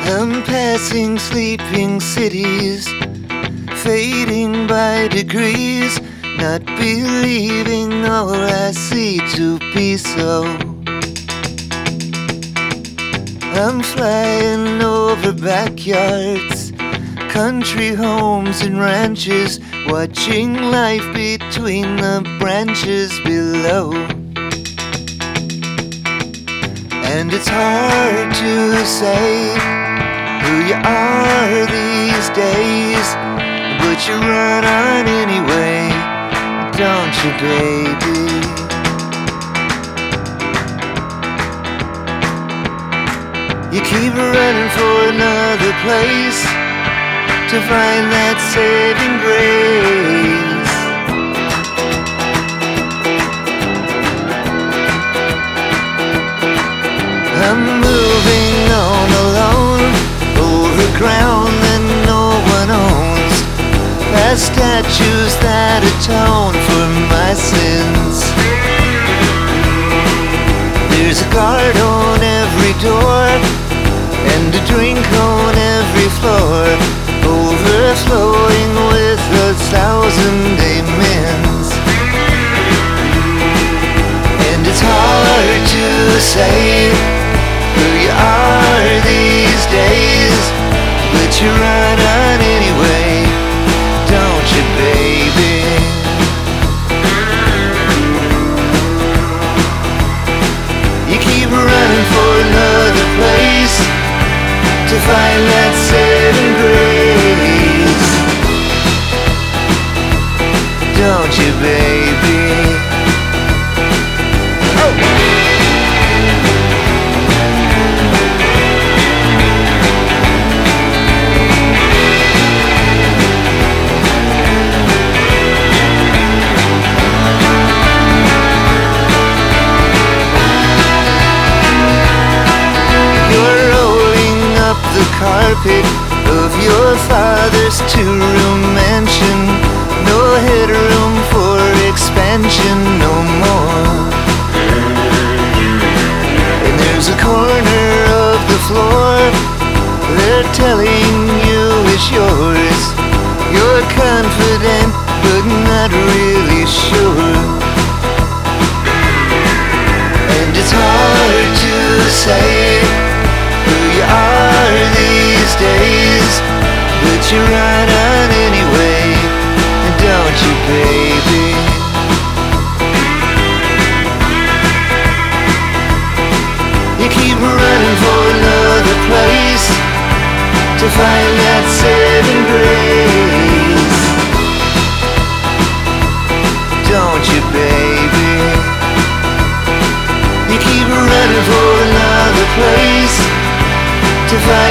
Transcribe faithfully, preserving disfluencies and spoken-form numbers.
I'm passing sleeping cities, fading by degrees, not believing all I see to be so. I'm flying over backyards, country homes and ranches, watching life between the branches below. And it's hard to say who you are these days, but you run on anyway, don't you, baby? You keep running for another place to find that saving grace. I'm moving on alone, over ground that no one owns, past statues that atone for my sins. There's a guard on every door, and a drink on every floor, overflowing with a thousand amens. And it's hard to say who you are these days, but you run on anyway, don't you, baby? You keep running for another place to find that saving grace, don't you, baby? Oh! The carpet of your father's two-room mansion, no headroom for expansion no more. And there's a corner of the floor they're telling you is yours. You're confident but not really sure, and it's hard to say who you are these days, but you run on anyway, don't you, baby? You keep running for another place to find that saving grace, don't you, baby? You keep running for another place to find